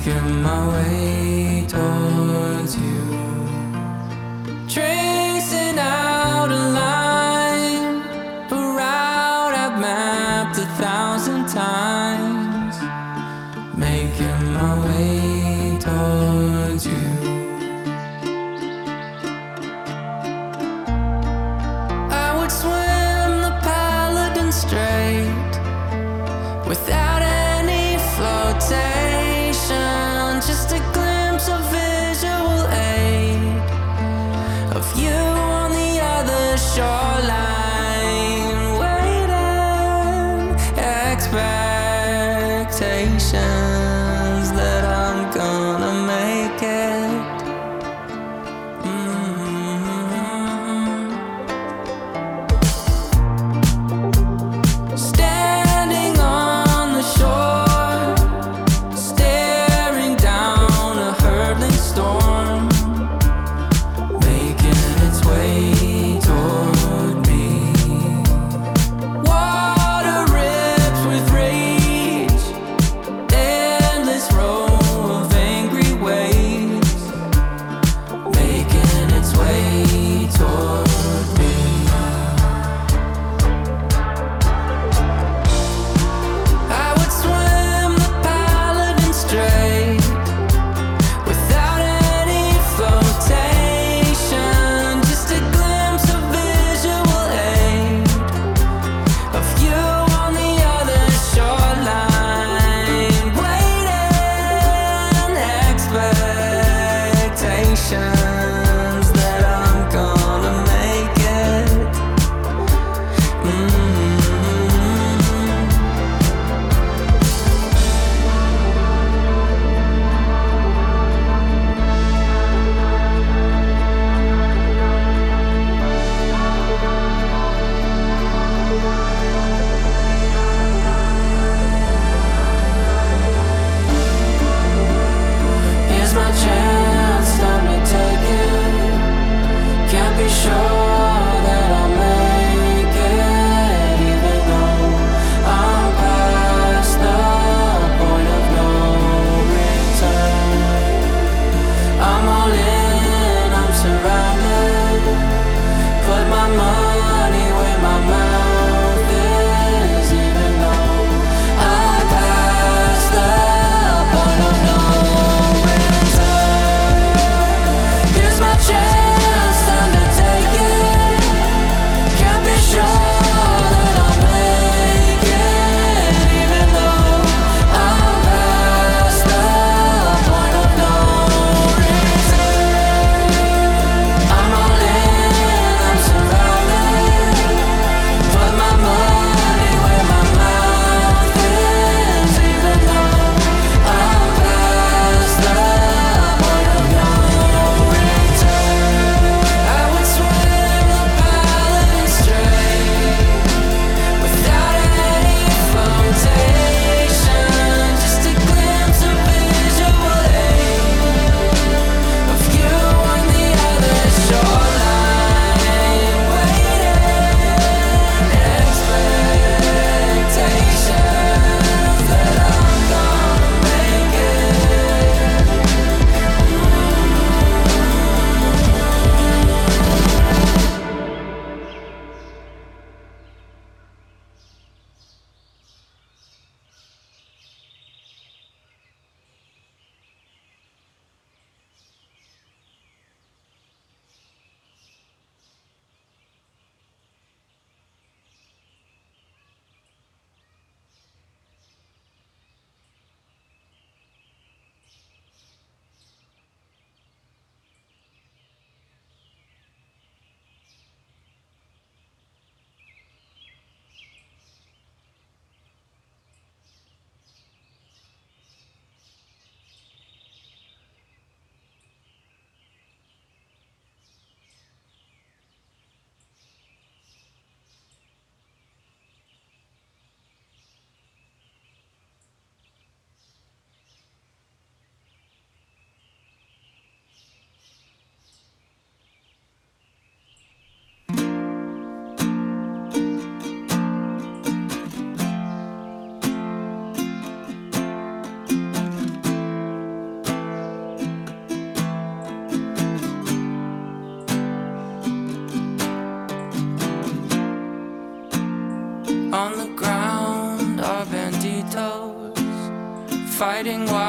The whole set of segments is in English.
making my way towards you, tracing out a line, a route I've mapped 1,000 times, making my way towards you. I would swim the Paladin Strait without any flotation, just a glimpse of visual aid of you on the other shoreline, waiting expectations that I'm gonna make it. Standing on the shore, staring down a hurtling storm, making its way toward me. Water rips with rage, and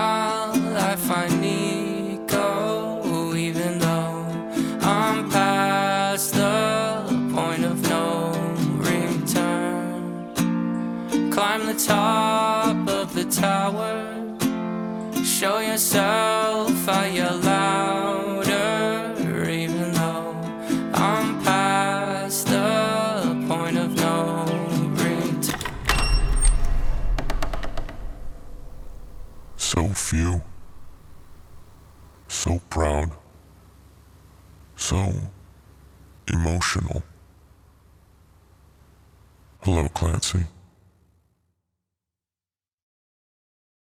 my life I need go, even though I'm past the point of no return. Climb the top of the tower, show yourself fire louder, even though I'm past the point of no return. So few, so proud, so emotional. Hello, Clancy.